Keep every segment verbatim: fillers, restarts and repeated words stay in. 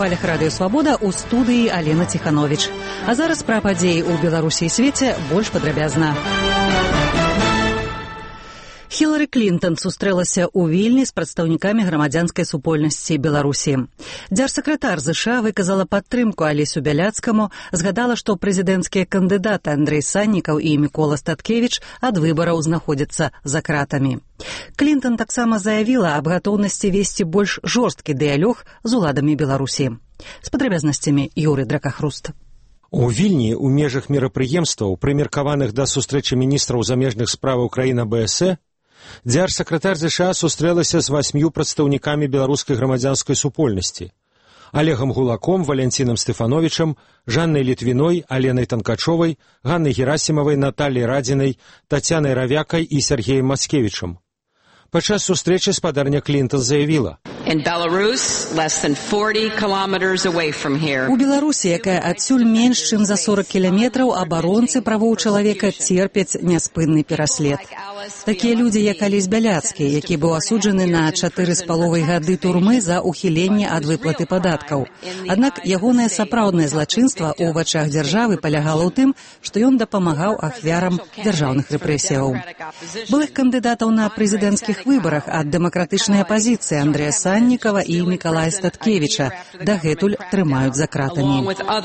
хвалях радыё «Свабода» ў студыі Алена Ціхановіч. А зараз пра падзеі ў Беларусі і свеце больш падрабязна. Хілары Клінтон сустрэлася ў Вільні з прадстаўнікамі грамадзянскай супольнасці Беларусі. Дзяржсакратар ЗША выказала падтрымку Алесю Бяляцкаму, згадала, што прэзідэнцкія кандыдаты Андрэй Саннікаў і Мікола Статкевіч ад выбараў знаходзяцца за кратамі. Клінтон таксама заявіла аб гатоўнасці весці больш жорсткі дыялог з уладамі Беларусі. З падрабязнасцямі Юрый Дракахруст. У Вільні ў межах мерапрыемстваў, прымеркаваных да сустрэчы міністраў замежных спраў краін АБС, дзяржсакратар ЗША сустрэлася з васьмю прадстаўнікамі беларускай грамадзянскай супольнасці: Олегам Гулаком, Валянцінам Стэфановічам, Жаннай Літвіной, Аленай Танкачовай, Ганнай Герасімавай, Натальяй Радзінай, Тацянай Равякай і Сергеем Мацкевічам. Падчас сустрэчы спадарня Клінтон заявіла: У Беларусі, якая адсюль менш, чым за сорок кіламетраў, абаронцы правоў чалавека церпяць няспынны пераслед. Такія людзі, як Алесь Бяляцкі, які быў асуджаны на чатыры з паловай гады турмы за ухіленне ад выплаты падаткаў. Аднак ягонае сапраўднае злачынства ў вачах дзяржавы палягала ў тым, што ён дапамагаў ахвярам дзяржаўных рэпрэсіяў. Былых кандыдатаў на прэзідэнцкіх выбарах ад дэмакратычнай апазіцыі Андрэя Саннікава і Мікалая Статкевіча дагэтуль трымаюць за кратамі.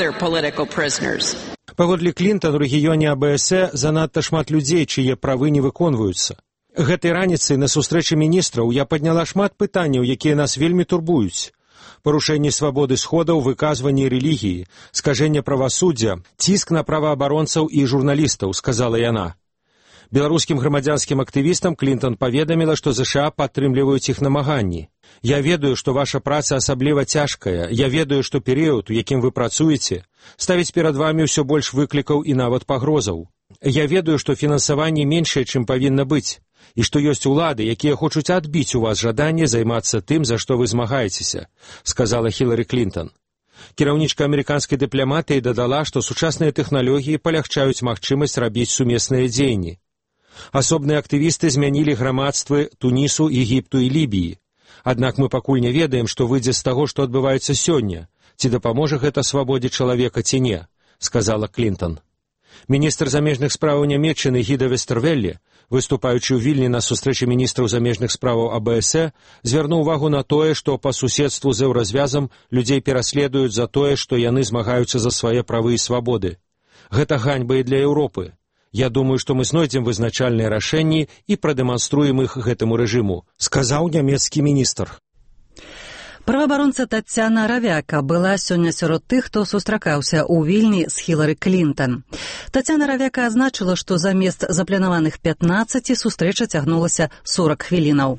Паводле Клінтон у рэгіёне АБС занадта шмат людзей, чые правы не выконваюцца. Гэтай раніцай на сустрэчы міністраў я падняла шмат пытанняў, якія нас вельмі турбуюць. Парушэнне свабоды сходаў, выказванне рэлігіі, скажэнне правасуддзя, ціск на праваабаронцаў і журналістаў, сказала яна. Беларускім грамадзянскім актывістам Клінтон паведаміла, што ЗША падтрымліваюць іх намаганні. Я ведаю, што ваша праца асабліва цяжкая. Я ведаю, што перыяд, у якім вы працуеце, ставіць перад вамі ўсё больш выклікаў і нават пагрозаў. Я ведаю, што фінансаванне меншае, чым павінна быць, і што ёсць улады, якія хочуць адбіць у вас жаданне займацца тым, за што вы змагаецеся, сказала Хілары Клінтон. Кіраўнічка амерыканскай дыпламатыі дадала, што сучасныя тэхналогіі палягчаюць магчымасць рабіць сумесныя дзеянні. Асобныя актывісты змянілі грамадствы Тунісу, Егіпту і Лібіі. Аднак мы пакуль не ведаем, што выйдзе з таго, што адбываецца сёння. Ці дапаможа гэта свабодзе чалавека ці не, сказала Клінтон. Міністр замежных спраў Нямецчыны Гіда Вестэрвелле, выступаючы ў Вільні на сустрэчы міністраў замежных справаў АБС, звярнуў увагу на тое, што па суседству з еўразвязам людзей пераследуюць за тое, што яны змагаюцца за свае правы і свабоды. Гэта ганьба і для Еўропы. Я думаю, што мы знойдзем вызначальныя рашэнні і прадэманструем іх гэтаму рэжыму, сказаў нямецкі міністр. Праваабаронца Тацяна Равяка была сёння сярод тых, хто сустракаўся ў Вільні з Хілары Клінтон. Тацяна Равяка азначыла, што замест запланаваных пятнаццаці сустрэча цягнулася сорок хвілінаў.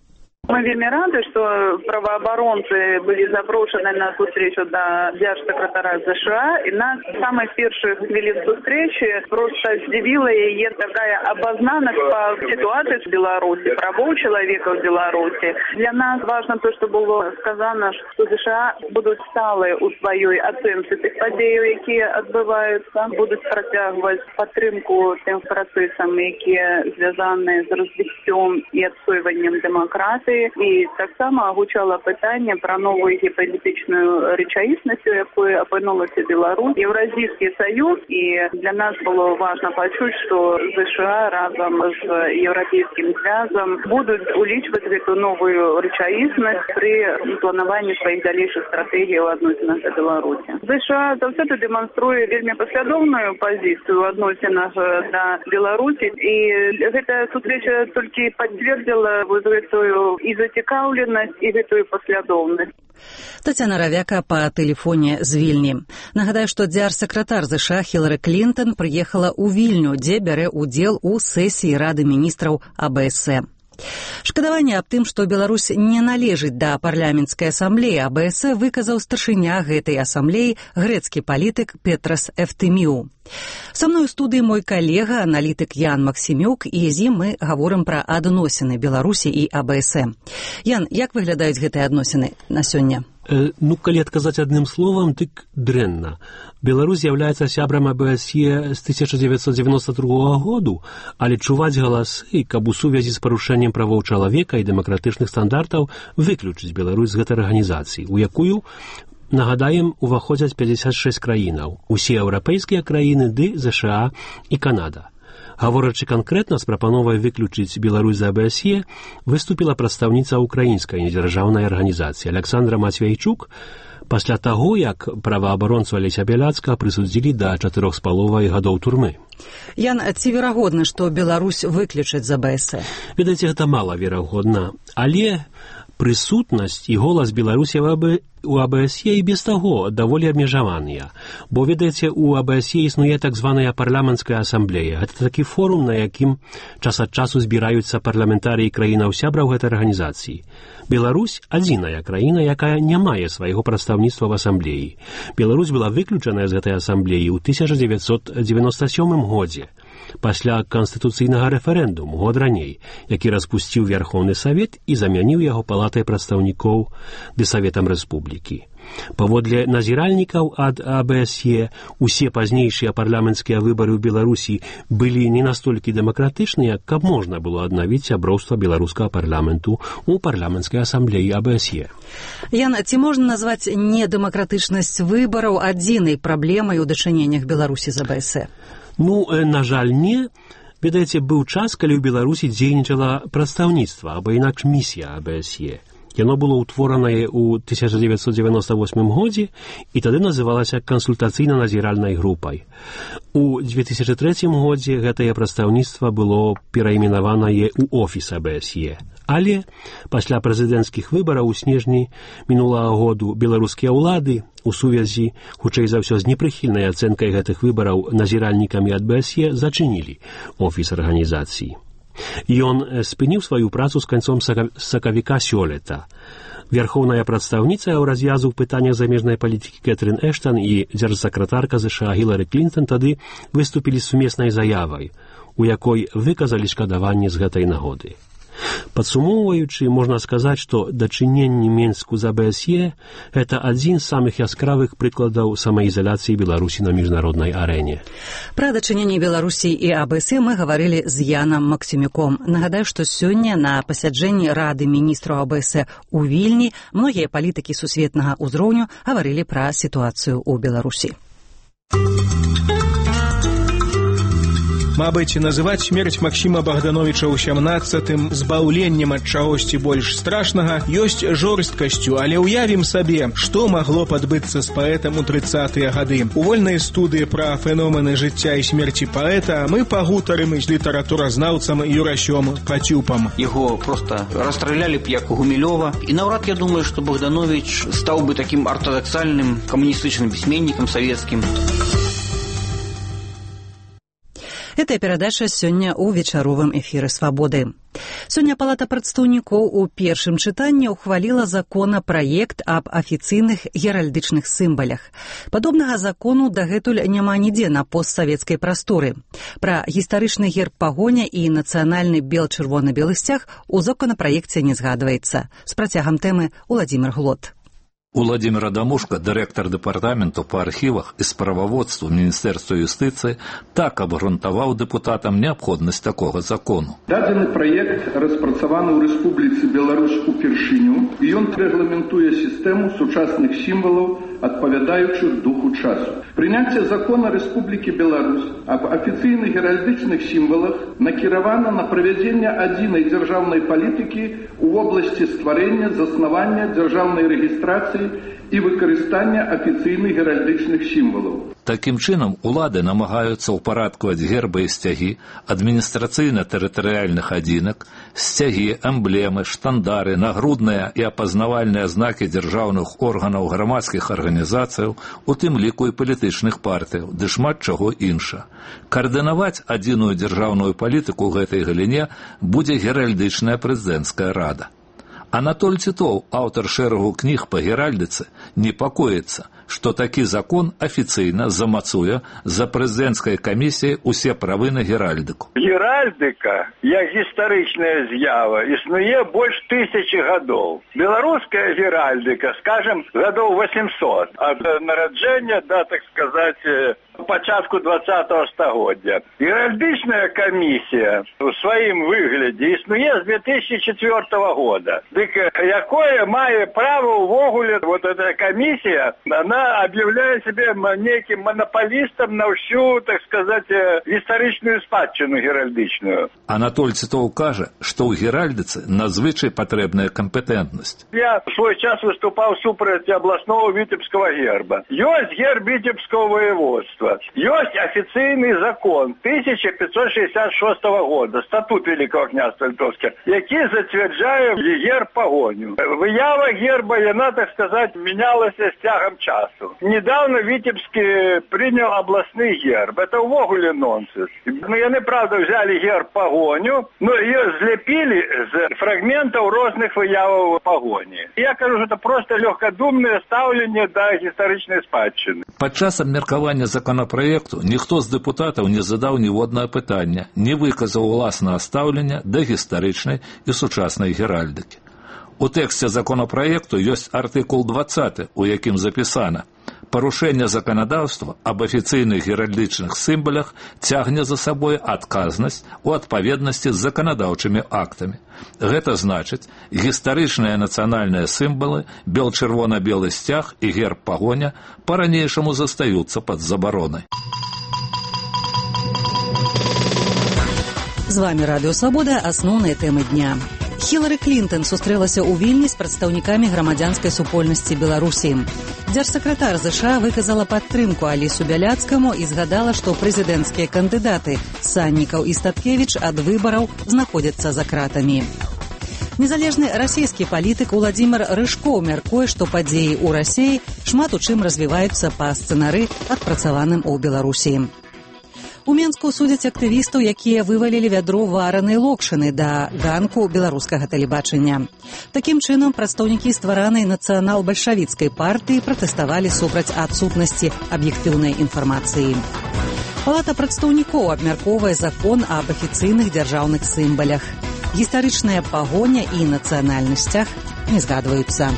Мы вельмі рады, што праваабаронцы былі запрошаны на сустрэчу да дзяржсакратара ЗША, і нас з самых першых хвілін сустрэчы проста здзівіла яе такая абазнанасць па сітуацыі в Беларусі, правоў чалавека в Беларусі. Для нас важна то, што было сказано, што ЗША будуць сталыя ў сваёй ацэнцы тых падзеяў, якія адбываюцца, будуць працягваць падтрымку тым працэсам, якія звязаны з развіццём і адсойваннем дэмакратыі. І таксама агучала пытанне пра новую геапалітычную рэчаіснасць, у якой апынулася Беларусь, Еўразійскі саюз, і для нас было важна пачуць, што ЗША разам з еўрапейскім звязам будуць улічваць гэту новую рэчаіснасць пры планаванні сваіх далейшых стратэгій у адносінах да Беларусі. ЗША заўсёды дэманструе вельмі паслядоўную пазіцыю ў адносінах да Беларусі, і гэтая сустрэча толькі пацвердзіла гэтую і зацікаўленасць, і гэтую паслядоўнасць. Тацяна Равяка па тэлефоне з Вільні. Нагадаю, што дзяржсакратар ЗША Хілары Клінтон прыехала ў Вільню, дзе бярэ ўдзел у сесіі Рады міністраў АБС. Шкадаванне аб тым, што Беларусь не належыць да парламенцкай асамблеі АБС, выказаў старшыня гэтай асамблеі грэцкі палітык Петрас Эфтэміу. Са мной у студыі мой калега, аналітык Ян Максімюк, і з ім мы гаворым пра адносіны Беларусі і АБС. Ян, як выглядаюць гэтыя адносіны на сёння? Ну, калі адказаць адным словам, дык дрэнна. Беларусь з'яўляецца сябрам АБСЕ з тысяча дзевяцьсот дзевяносто другога году, але чуваць галасы, каб у сувязі з парушэннем правоў чалавека і дэмакратычных стандартаў выключыць Беларусь з гэтай арганізацыі, у якую Нагадаем, уваходзяць пятьдесят шесть краінаў, усе еўрапейскія краіны ды ЗША і Канада. Гаворачы канкрэтна з прапановай выключыць Беларусь з АБСЕ, выступіла прадстаўніца украінскай недзяржаўнай арганізацыі Александра Матвейчук пасля таго, як праваабаронцу Алеся Бяляцкага прысудзілі да чатырох з паловай гадоў турмы. Ян, ці верагодна, што Беларусь выключыць з АБСЕ? Ведаеце, гэта мала верагодна, але прысутнасць і голас Беларусі у АБСЕ і без таго даволі абмежаваныя. Бо, ведаеце, у АБСЕ існуе так званая парламенцкая асамблея. Гэта такі форум, на якім час ад часу збіраюцца парламентарыі краінаў-сябраў гэтай арганізацыі. Беларусь – адзіная краіна, якая не мае свайго прадстаўніцтва в асамблеі. Беларусь была выключаная з гэтай асамблеі ў тысяча дзевяцьсот дзевяноста сёмым годзе, пасля канстытуцыйнага рэферэндуму, год раней, які распусціў Верховны Савет і замяніў яго палатай прадстаўнікоў ды Саветам Рэспублікі. Паводле назіральнікаў ад АБСЕ, усе пазнейшыя парламенцкія выбары ў Беларусі былі не настолькі дэмакратычныя, каб можна было аднавіць сяброўства беларускага парламенту ў парламенцкай асамблеі АБСЕ. Ян, ці можна назваць недэмакратычнасць выбараў адзінай праблемай у дачыненнях Беларусі з АБСЕ? Ну, на жаль, не. Ведаеце, быў час, калі ў Беларусі дзейнічала прадстаўніцтва, або інакш місія АБСЕ. Яно было ўтворанае ў тысяча дзевяцьсот девяносто восьмым годзе і тады называлася кансультацыйна-назіральнай групай. У две тысячи трэцім годзе гэтае прадстаўніцтва было перайменаванае ў офіс АБСЕ. Але пасля прэзідэнцкіх выбараў у снежні мінулага году беларускія ўлады у сувязі, хутчэй за ўсё, з непрыхільнай ацэнкай гэтых выбараў назіральнікамі ад БСЕ зачынілі офіс арганізацыі. Ён спыніў сваю працу з канцом сакавіка сёлета. Верховная прадстаўніца ў развязу пытання замежнай палітыкі Кэтрин Эштон і дзяржсакратарка ЗША Гілары Клінтон тады выступілі з сумеснай заявай, у якой выказалі шкадаванне з гэтай нагоды. Падсумоўваючы, можна сказаць, што дачыненні Менску з АБСЕ – гэта адзін з самых яскравых прыкладаў самаізаляцыі Беларусі на міжнароднай арэне. Пра дачыненні Беларусі і АБСЕ мы гаварылі з Янам Максімюком. Нагадаю, што сёння на пасяджэнні Рады міністраў АБСЕ ў Вільні многія палітыкі сусветнага ўзроўню гаварылі пра сітуацыю ў Беларусі. Мабыць, называць смерць Максіма Богдановича ў сямнаццатым збаўленнем ад чагосьці больш страшнага ёсць жорсткасцю, але ўявім сабе, што магло падбыцца з паэтам у трыццатыя гады. У вольнай студыі пра феномены жыцця і смерці паэта мы пагутарым з літаратуразнаўцам Юрасём Пацюпам. Яго проста расстралялі б як Гумілёва, і наўрад я думаю, што Богданович стаў бы такім артадаксальным камуністычным пісьменнікам савецкім. Гэтая перадача сёння ў вечаровым эфіры «Свабоды». Сёння Палата прадстаўнікоў у першым чытанні ўхваліла законапраект аб афіцыйных геральдычных сімвалях. Падобнага закону дагэтуль няма нідзе на постсавецкай прасторы. Пра гістарычны герб пагоня і нацыянальны бел-чырвона-белы сцяг у законапраекце не згадваецца. З працягам тэмы Уладзімір Глот. Уладзімір Адамушка, дырэктар дэпартаменту па архівах і справаводству Міністэрства юстыцыі, так абгрунтаваў дэпутатам неабходнасць такога закону. Дадзены праект распрацаваны ў Рэспубліцы Беларусь упершыню, і ён рэгламентуе сістэму сучасных сімвалаў, адпавядаючых духу часу. Прыняцце закона Рэспублікі Беларусь аб афіцыйных геральдычных сімвалах накіравана на правядзенне адзінай дзяржаўнай палітыкі ў вобласці стварэння, заснавання дзяржаўнай рэгістрацыі і выкарыстання афіцыйных геральдычных сімвалаў. Такім чынам, улады намагаюцца ўпарадкаваць гербы і сцягі адміністрацыйна-тэрытарыяльных адзінак, сцягі, эмблемы, штандары, нагрудныя і апазнавальныя знакі дзяржаўных органаў, грамадскіх арганізацыяў, у тым ліку і палітычных партыяў, ды шмат чаго інша. Каардынаваць адзіную дзяржаўную палітыку ў гэтай галіне будзе геральдычная прэзідэнцкая рада. Анатоль Цітоў, аўтар шэрагу кніг па геральдыцы, непакоіцца, што такі закон афіцыйна замацуе за прэзідэнцкай камісіяй усе правы на геральдыку. Геральдыка, як гістарычная з'ява, існуе больш тысячи гадоў. Беларуская геральдыка, скажем, гадоў восемьсот, ад нараджэння да, так сказать, пачатку двадцатого стагоддзя. Геральдычная камісія у сваім выглядзе існуе з две тысячи четвёртого года. Дык якое мае права увогуле вот эта камісія, она объявляе себе неким монополистом на всю, так сказать, гістарычную спадчыну геральдычную. Анатоль Цытоў кажа, што ў геральдыцы надзвычай патрэбная кампетэнтнасць. Я в свой час выступаў супраць абласнога віцебскага герба. Ёсць герб віцебского воеводства. Есть официальный закон тысяча пятьсот шестьдесят шестого года, статут Великого княжества Литовского, який затверджає герб погоню. Виява герба, она, так сказать, менялась с тягом часу. Недавно Витебский принял областный герб. Это увогуле нонсенс. Ну, они, правда, взяли герб погоню, но ее злепили з фрагментов разных выявов погони. Я кажу, что это просто легкодумное ставление до исторической спадщины. Падчас абмеркавання законопроекту ніхто з депутатаў не задаў ніводнае пытання, не выказаў уласнага стаўлення да гістарычнай і сучаснай геральдыкі. У тэксце законопроекту ёсць артыкул двадцаты, у якім запісана: парушэнне заканадаўства аб афіцыйных геральдычных сімвалах цягне за сабой адказнасць у адпаведнасці з заканадаўчымі актамі. Гэта значыць, гістарычныя нацыянальныя сімвалы, бел-чырвона-белы сцяг і герб пагоня па-ранейшаму застаюцца пад забаронай. З вами Радыё Свабода, асноўныя тэмы дня. Хілары Клінтон сустрэлася ў Вільні з прадстаўнікамі грамадзянскай супольнасці Беларусі. Дзяржсакратар ЗША выказала падтрымку Алісу Бяляцкаму і згадала, што прэзідэнцкія кандыдаты Саннікаў і Статкевіч ад выбараў знаходзяцца за кратамі. Незалежны расійскі палітык Уладзімір Рыжкоў мяркуе, што падзеі ў Расіі шмат у чым развіваюцца па сцэнары, адпрацаваным у Беларусі. У Менску судзяць актывістаў, якія вывалілі вядро варанай локшыны да ганку беларускага тэлебачання. Такім чынам, прадстаўнікі стваранай нацыянал-бальшавіцкай партыі пратэставалі супраць адсутнасці аб'ектыўнай інфармацыі. Палата прадстаўнікоў абмяркоўвае закон аб афіцыйных дзяржаўных сімвалях. Гістарычная пагоня і нацыянальны сцяг не згадваюцца.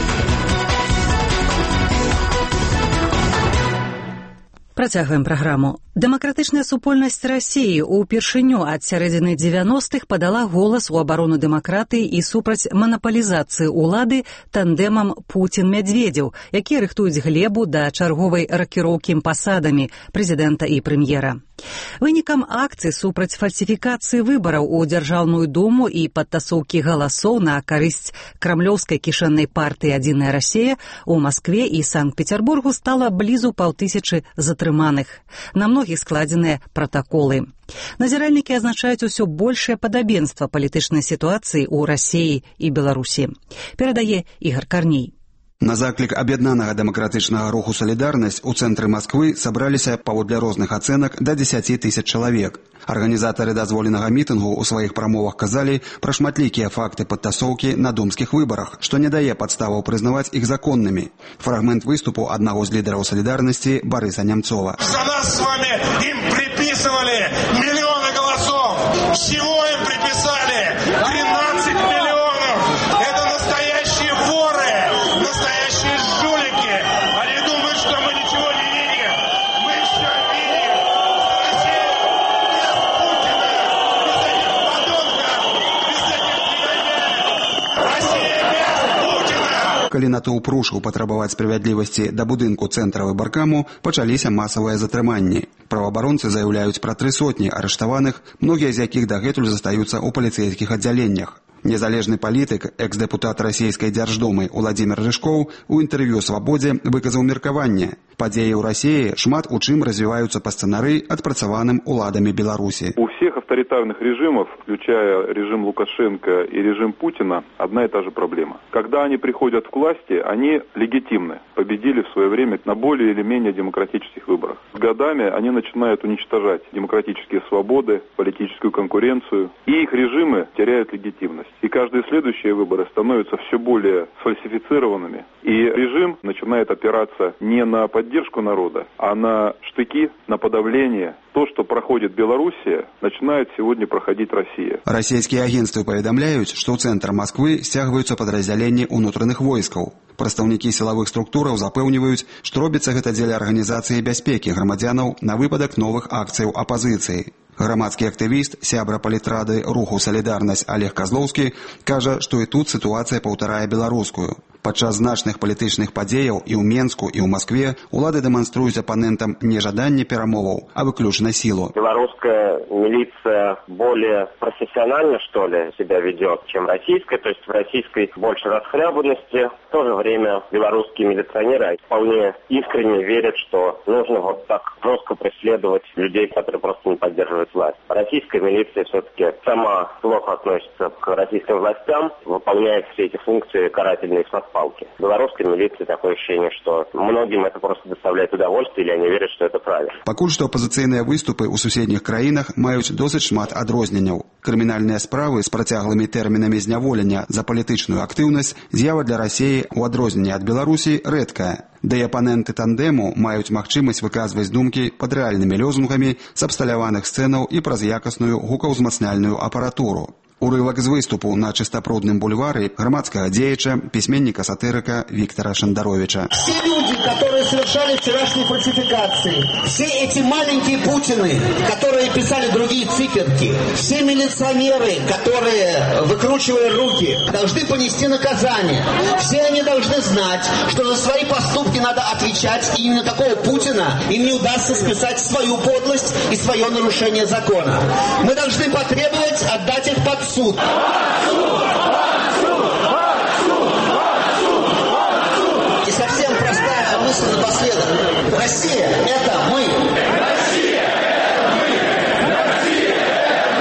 Працягваем праграму. Дэмакратычная супольнасць Расіі ўпершыню ад сярэдзіны дзевяностых падала голас у абарону дэмакратыі і супраць манапалізацыі ўлады тандэмам Пуцін-Мядзведзеў, якія рыхтуюць глебу да чарговай ракіроўкі пасадамі прэзідэнта і прэм'ера. Вынікам акцый супраць фальсіфікацыі выбараў у Дзяржаўную думу і падтасоўкі галасоў на карысць крамлёўскай кішэннай партыі «Адзіная Расія» у Маскве і Санкт-Петербургу стала блізу паўтысячы затрыманых. На многіх складзеныя пратаколы. Назіральнікі азначаюць усё большае падабенства палітычнай сітуацыі ў Расіі і Беларусі. Перадае Ігор Карней. На заклік аб'яднанага дэмакратычнага руху «Салідарнасць» у цэнтры Масквы сабраліся, паводле розных ацэнак, да дзесяці тысяч чалавек. Арганізатары дазволенага мітынгу ў сваіх прамовах казалі пра шматлікія факты падтасоўкі на думскіх выбарах, што не дае падставаў прызнаваць іх законнымі. Фрагмент выступу аднаго з лідараў «Салідарнасці» Барыса Нямцова. За нас с вами им приписывали миллионы голосов. Всего им приписали тринадцать миллионов. Это настоящие воры, настоящие жулики. Они думают, что мы ничего не видим. Мы все видим. Россия без Путина, без этих подонков, без этих негодяев. Россия без Путина. Калі натоўп рушыў патрабаваць справядлівасці да будынку цэнтра выбаркаму, пачаліся масавыя затрыманні. Праваабаронцы заяўляюць пра тры сотні арыштаваных, многія з якіх дагэтуль застаюцца ў паліцэйскіх аддзяленнях. Незалежны палітык, экс-дэпутат расійскай дзярждумы Уладзімір Рыжкоў у інтэрв'ю «Свабодзе» выказаў меркаванне. Падзеі ў Расіі шмат у чым развіваюцца па сцэнары, адпрацаваным уладамі Беларусі. У всех авторитарных режимов, включая режим Лукашенко и режим Путина, одна и та же проблема. Когда они приходят к власти, они легитимны, победили в свое время на более или менее демократических выборах. С годами они начинают уничтожать демократические свободы, политическую конкуренцию, и их режимы теряют легитимность. И каждые следующие выборы становятся все более сфальсифицированными, и режим начинает опираться не на поддержку народа, а на штыки, на подавление. То, что проходит Белоруссия, начинает сегодня проходить Россия. Расійскія агенцтвы паведамляюць, што ў цэнтр Масквы сцягваюцца падраздзяленні ўнутраных войскаў. Прадстаўнікі сілавых структураў запэўніваюць, што робіцца гэта дзеля арганізацыі бяспекі грамадзянаў на выпадак новых акцыяў апазіцыі. Грамадскі актывіст, сябра палітрады руху «Салідарнасць» Олег Козловскі кажа, што і тут сітуацыя паўтарае беларускую. Падчас значных палітычных падзеяў і ў Менску, і ў Маскве улады дэманструюць апанентам не жаданне перамоваў, а выключна силу. Белорусская милиция более профессионально, что ли, себя ведет, чем российская. То есть в российской больше расхлябанности. В то же время белорусские милиционеры вполне искренне верят, что нужно вот так жестко преследовать людей, которые просто не поддерживают власть. Российская милиция все-таки сама плохо относится к российским властям, выполняет все эти функции карательные с палки. В белорусской милиции такое ощущение, что многим это просто доставляет удовольствие, или они верят, что это правильно. Пакуль што апазіцыйныя выступы ў суседніх краінах маюць досыць шмат адрозненняў. Крымінальныя справы з працяглымі тэрмінамі зняволення за палітычную актыўнасць з'ява для Расіі ў адрозненні ад Беларусі рэдкая. Да і апаненты тандэму маюць магчымасць выказваць думкі пад рэальнымі лёзунгамі з абсталяваных сцэнаў і праз якасную гукаўзмацняльную апаратуру. Урывак з выступу на чыстапрудным бульвары громадского деяча, письменника-сатирика Виктора Шандаровича. Все люди, которые совершали вчерашние фальсификации, все эти маленькие Путины, которые писали другие циферки, все милиционеры, которые выкручивали руки, должны понести наказание. Все они должны знать, что за свои поступки надо отвечать, и именно такого Путина им не удастся списать свою подлость и свое нарушение закона. Мы должны потребовать отдать их под суд. И совсем простая мысль напоследок. Россия – это мы. Россия – это мы. Россия –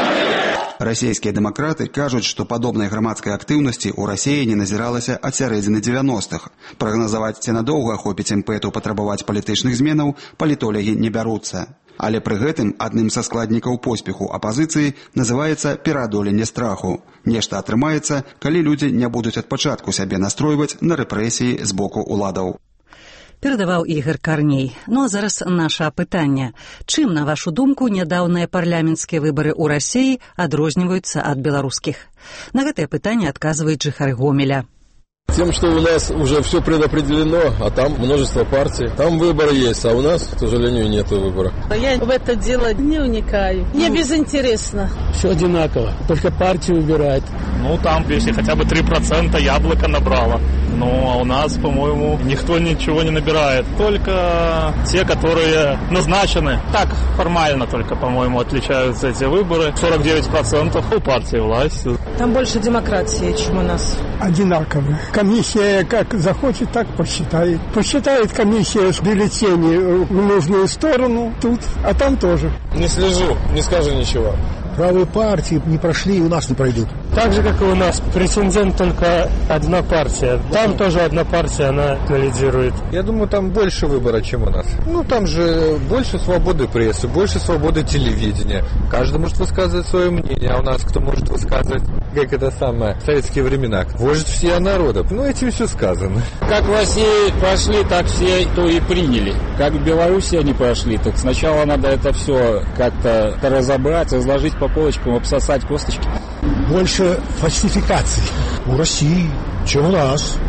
это мы. Расійскія дэмакраты кажуць, што падобнай грамадскай актыўнасці ў Расіі не назіралася ад сярэдзіны дзевяностых. Прагназаваць, ці надоўга хопіць імпэту патрабаваць палітычных зменаў, палітолагі не бяруцца. Але пры гэтым адным са складнікаў поспеху апазіцыі называецца пераадоленне страху. Нешта атрымаецца, калі людзі не будуць ад пачатку сябе настройваць на рэпрэсіі з боку ўладаў. Перадаваў Ігор Карней. Ну а зараз наша апытанне. Чым, на вашу думку, нядаўныя парламенцкія выбары ў Расіі адрозніваюцца ад беларускіх? На гэтае пытанне адказваюць жыхары Гомеля. Тем, что у нас уже все предопределено, а там множество партий. Там выборы есть, а у нас, к сожалению, нет выбора. Я в это дело не уникаю. Мне ну, безинтересно. Все одинаково, только партию выбирают. Ну, там, если хотя бы три процента яблоко набрало. Ну, а у нас, по-моему, никто ничего не набирает. Только те, которые назначены. Так, формально только, по-моему, отличаются эти выборы. сорок девять процентов у партии власти. Там больше демократии, чем у нас. Одинаково. Комиссия как захочет, так посчитает. Посчитает комиссия с бюллетени в нужную сторону тут, а там тоже. Не слежу, не скажу ничего. Правые партии не прошли и у нас не пройдут. Так же, как и у нас, претендент только одна партия. Там тоже одна партия, она лидирует. Я думаю, там больше выбора, чем у нас. Ну, там же больше свободы прессы, больше свободы телевидения. Каждый может высказывать свое мнение, а у нас кто может высказывать, как это самое, в советские времена. Вождь всея народа. Ну, этим все сказано. Как в России прошли, так все то и приняли. Как в Беларуси они прошли, так сначала надо это все как-то разобрать, разложить по полочкам, обсосать косточки. Больше фальсификаций у России, чем у нас.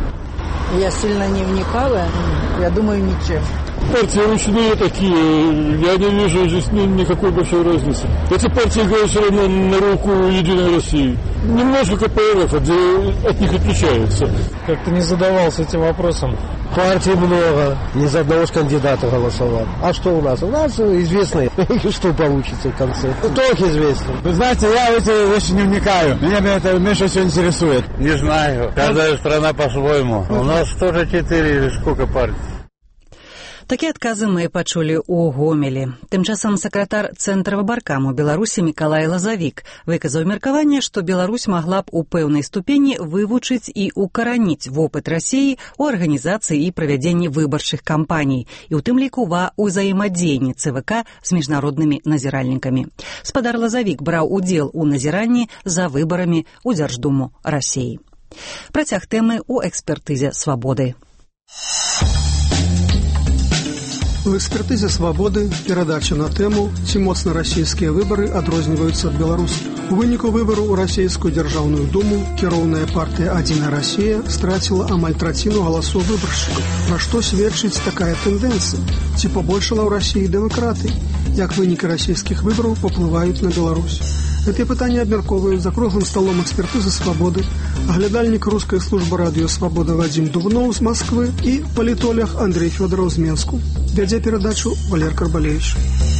Я сильно не вникала, я думаю, ничем. Партии ручные такие, я не вижу здесь никакой большой разницы. Эти партии играют все равно на руку Единой России. Немножко КПРФ от, от них отличаются. Как-то не задавался этим вопросом. Партий много, не за одного ж кандидата голосовал. А что у нас? У нас известно, что получится в конце. Только известно. Вы знаете, я в эти вещи не вникаю. Меня это меньше всего интересует. Не знаю. Каждая страна по-своему. У нас тоже четыре или сколько партий. Такія адказы мы пачулі ў Гомелі. Тым часам сакратар Цэнтра выбаркаму Беларусі Мікалай Лазавік выказаў меркаванне, што Беларусь магла б у пэўнай ступені вывучыць і укараніць вопыт Расіі ў арганізацыі і правядзенні выбарчых кампаній, і ў тым ліку ва ўзаемадзеянні ЦВК з міжнароднымі назіральнікамі. Спадар Лазавік браў удзел у назіранні за выбарамі ў Дзярждуму Расіі. Працяг тэмы ў экспертызе «Свабоды». У экспертызе «Свабоды» перадача на тэму, ці моцна расійскія выбары адрозніваюцца ад беларускіх. У выніку выбару ў расійскую дзяржаўную думу кіроўная партыя «Адзіная Расія» страціла амаль траціну галасоў выбаршчыкаў. Пра што сведчыць такая тэндэнцыя? Ці пабольшала ў Расіі дэмакратыі? Як вынікі расійскіх выбараў паўплываюць на Беларусь? Гэтыя пытанні абмяркоўваюць за круглым сталом экспертызы «Свабоды», аглядальнік рускай службы радыё «Свабода» Вадзім Дубноў з Масквы і палітолог Андрей Фёдораў з Менску. Вядзе перадачу Валер Карбалевич.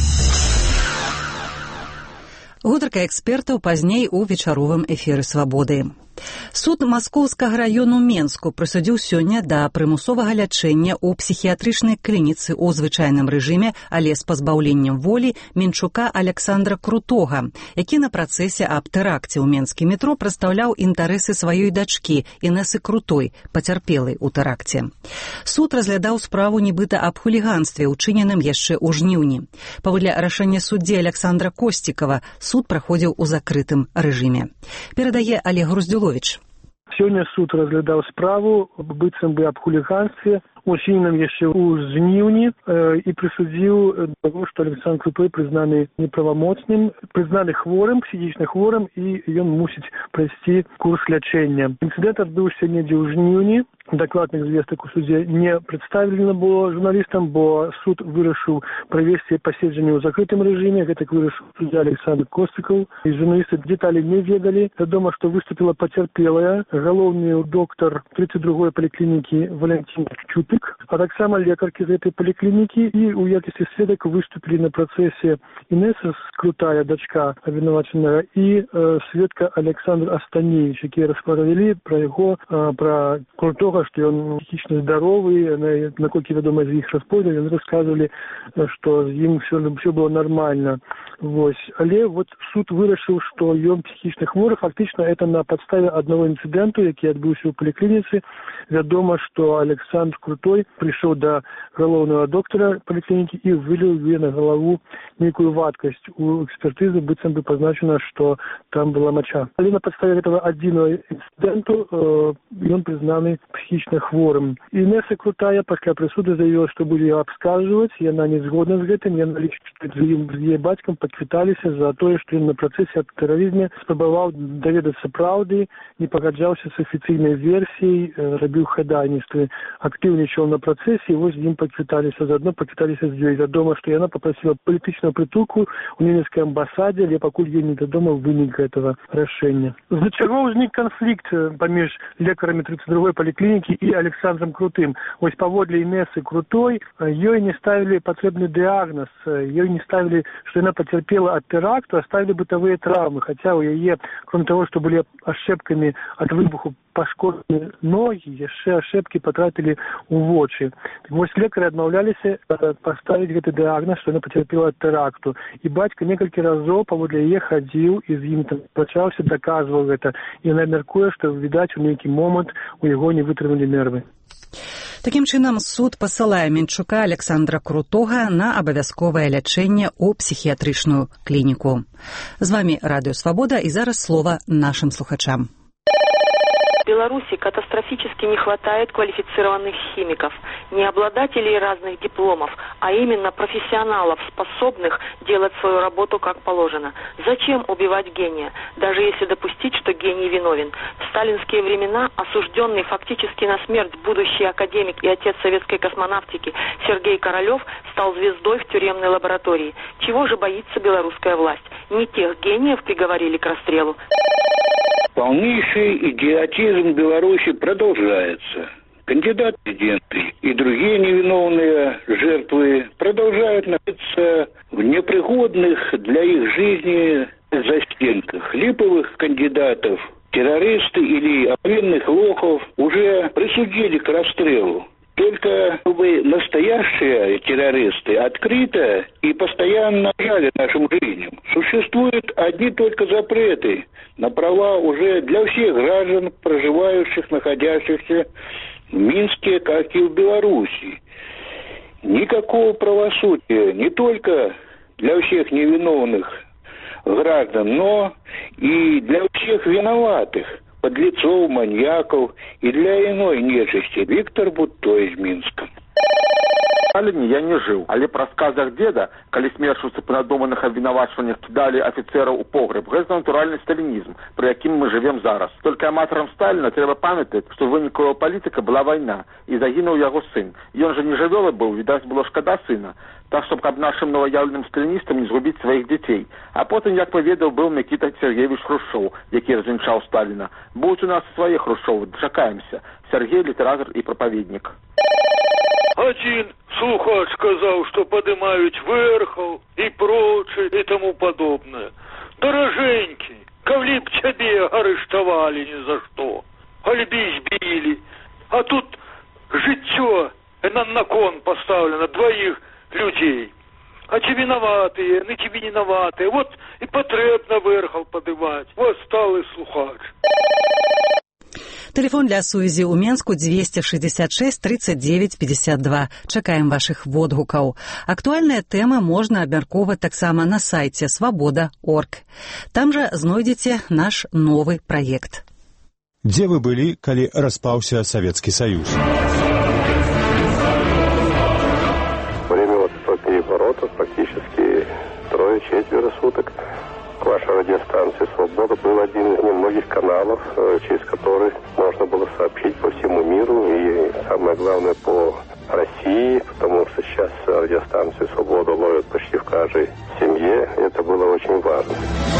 Гутарка экспертаў пазней у вечаровым эфіры «Свабоды». Суд Маскоўскага раёну Менску прысудзіў сёння да прымусовага лячэння ў псіхіятрычнай клініцы ў звычайным рэжыме, але з пазбаўленнем волі Менчука Александра Крутога, які на працэсе аб тэракце ў Менскім метро прадстаўляў інтарэсы сваёй дачкі Інэсы Крутой, пацярпелай у тэракце. Суд разглядаў справу нібыта аб хуліганстве, учыненым яшчэ ў жніўні. Паводле рашэння суддзі Александра Косцікава, суд праходзіў у закрытым рэжыме. Перадае Олег Груздзюловіч. Сёння суд разглядаў справу быццам бы аб хуліганстве, учыненым яшчэ ў жніўні, э, і прысудзіў таго, што Александр Крутой прызнаны неправамоцным, прызнаны хворым, псіхічна хворым, і ён мусіць прайсці курс лячэння. Інцыдэнт адбыўся недзе ў жніўні. Дакладных звестак у судзе не прадставлена было журналістам, бо суд вырашыў правесці паседжанне ў закрытым рэжыме. Гэтак вырашыў суддзя Александр Косцікаў. І журналісты дэталі не ведалі. Вядома, што выступіла пацярпелая, галоўны доктар тридцать другой паліклінікі Валентин Чутык, а таксама лекаркі з гэтай паліклінікі, і ў якасці сведак выступілі на працэсе Інэса Крутая, дачка абвінавачанага, і э, сведка Александр Астаневич, якія распавялі пра яго, э, пра Крутога, што ён псіхічна здаровы, наколькі вядома з іх распойдаў, яны расказвалі, што з ім все, все было нормально. Вось. Але вот суд вырашыў, што ён псіхічна хворы. Фактычна это на падставе аднаго інцыдэнту, які адбыўся ў паліклініцы. Вядома, што Александр Крутой прыйшоў да галоўнага доктара паліклінікі і выліў ёй на галаву нейкую вадкасць. У экспертызы быццам бы пазначана, што там была мача. Але на падставе гэтага адзінага інцыдэнту э, ён прызнаны псіхічна хворым. Інэса Крутая пасля прысуды заявіла, што будзе яго абскарджваць. Яна не згодна з гэтым. Яна лічыць, што з ім з яе бацькам падквіталіся за тое, што ён на працэсе аб тэрарызме спрабаваў даведацца праўды, не пагаджаўся з афіцыйнай версіяй, рабіў хадайніцтвы, актыўнічаў на працэсе, і вось з ім падквіталіся, заадно падквіталіся з ёй. Вядома, што яна папрасіла палітычную прытулку ў нямецкай амбасадзе, але пакуль ёй невядома вынік гэтага рашэння. З-за чаго ўзнік канфлікт паміж лекарамі тридцать другой паліклінікі і Александром Крутым. Вось паводле Інэсы Крутой ёй не ставілі патрэбны дыягназ, ёй не ставілі, што яна пацярпела ад тэракту, а ставілі бытавыя траўмы, хаця ў яе, кроме того, што былі ашчэпкамі ад выбуху пашкоджаны ногі, яшчэ ашчэпкі патрапілі ў вочы. Так вось лекары адмаўляліся паставіць гэты дыягназ, што яна пацярпела ад тэракту. І бацька некалькі разоў паводле яе хадзіў і з ім пачаўся, даказваў гэта. І яна мяркуе, што, відаць, у нейкі момант у яго не вытрымалі нервы. Такім чынам, суд пасылае Менчука Александра Крутога на абавязковае лячэнне ў псіхіятрычную клініку. З вамі Радыё Свабода, і зараз слова нашым слухачам. В Беларуси катастрофически не хватает квалифицированных химиков, не обладателей разных дипломов, а именно профессионалов, способных делать свою работу как положено. Зачем убивать гения, даже если допустить, что гений виновен? В сталинские времена осужденный фактически на смерть будущий академик и отец советской космонавтики Сергей Королев стал звездой в тюремной лаборатории. Чего же боится белорусская власть? Не тех гениев приговорили к расстрелу. Полнейший идиотизм Беларуси продолжается. Кандидат в президенты и другие невиновные жертвы продолжают находиться в непригодных для их жизни застенках. Липовых кандидатов, террористы или военных лохов уже присудили к расстрелу. Только вы, настоящие террористы, открыто и постоянно жали нашим жизням. Существуют одни только запреты на права уже для всех граждан, проживающих, находящихся в Минске, как и в Беларуси. Никакого правосудия не только для всех невиновных граждан, но и для всех виноватых, подлецов, маньяков и для иной нечисти. Виктор Бутто из Минска. Сталине я не жил, але по рассказах деда, коли смершивцы по надуманных обвинувачиваниях кидали офицеров у погреб, это натуральный сталинизм, при яким мы живем зараз. Только аматорам Сталина треба памятать, что выніком его политика была война, и загинул его сын. И он же не живелый был, видать, было шкода сына. Так, чтобы как нашим новоявленным сталинистам не сгубить своих детей. А потом, як поведал, был Микита Сергеевич Хрущев, який развенчал Сталина. Будут у нас свои Хрущевы, дожакаемся. Сергей, литератор и проповедник. Один слухач сказал, что подымают верхов и прочее и тому подобное. Дороженький, коли б тебе арештовали ни за что, альби избили. А тут життя на, на кон поставлено двоих людей. А ті виноватые, не ті виноватые. Вот и потребно верхов подымать. Вот сталый слухач. Телефон для сувязі ў Менску двести шестьдесят шесть тридцать девять пятьдесят два. Чакаем вашых водгукаў. Актуальныя тэмы можна абмяркоўваць таксама на сайце свабода точка орг. Там жа знойдзеце наш новы праект. Дзе вы былі, калі распаўся Савецкі Саюз? Время вот после воротов практически трое-четверо суток. Ваша радиостанция «Свобода» был один из немногих каналов, через который можно было сообщить по всему миру и, самое главное, по России, потому что сейчас радиостанцию «Свобода» ловят почти в каждой семье. Это было очень важно.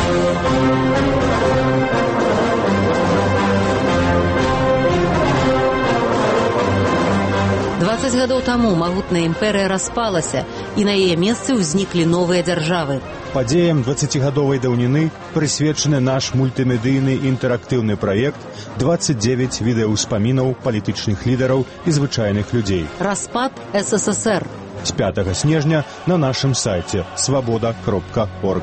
дваццаць гадоў таму магутная імперыя распалася, і на яе месцы ўзніклі новыя дзяржавы. Падзеям дваццацігадовай даўніны прысвечаны наш мультымедыйны інтэрактыўны праект двадцать девять відэаўспамінаў палітычных лідараў і звычайных людзей. Распад эс эс эс эр. З пятага снежня на нашым сайце свабода кропка орг.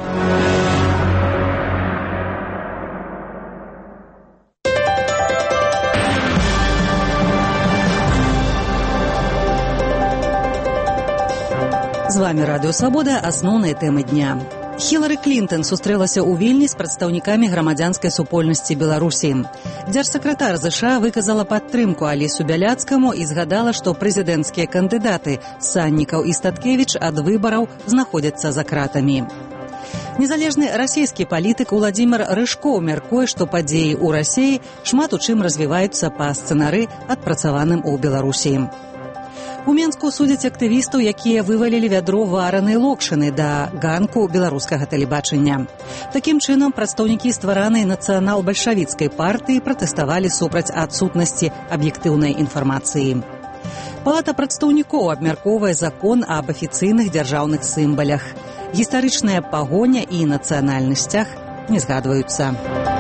З вами Радыё Свабода, асноўныя тэмы дня. Хілары Клінтон сустрэлася ў Вільні з прадстаўнікамі грамадзянскай супольнасці Беларусі. Дзяржсакратар ЗША выказала падтрымку Алісу Бяляцкаму і згадала, што прэзідэнцкія кандыдаты Саннікаў і Статкевіч ад выбараў знаходзяцца за кратамі. Незалежны расійскі палітык Уладзімір Рыжкоў мяркуе, што падзеі ў Расіі шмат у чым развіваюцца па сцэнары, адпрацаваным у Беларусі. У Менску судзяць актывістаў, якія вывалілі вядро варанай локшыны да ганку беларускага тэлебачання. Такім чынам, прадстаўнікі стваранай нацыянал-бальшавіцкай партыі пратэставалі супраць адсутнасці аб'ектыўнай інфармацыі. Палата прадстаўнікоў абмяркоўвае закон аб афіцыйных дзяржаўных сімвалях. Гістарычная пагоня і нацыянальны сцяг не згадваюцца.